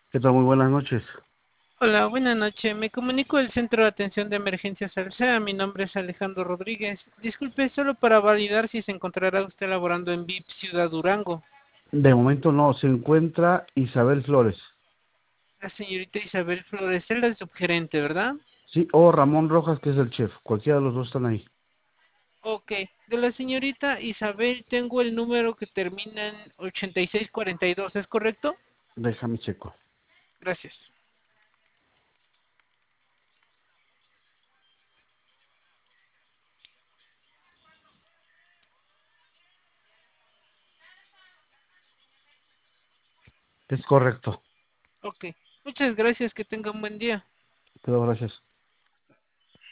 ¿Qué tal? Muy buenas noches. Hola, buenas noches. Me comunico del Centro de Atención de Emergencias Alsea. Mi nombre es Alejandro Rodríguez. Disculpe, solo para validar si se encontrará usted laborando en VIP Ciudad Durango. De momento no, se encuentra Isabel Flores. La señorita Isabel Flores, es la subgerente, ¿verdad? Sí, o Ramón Rojas, que es el chef. Cualquiera de los dos están ahí. Ok. De la señorita Isabel tengo el número que termina en 8642, ¿es correcto? Déjame checo. Gracias. Es correcto. Ok. Muchas gracias, que tenga un buen día. Te doy gracias.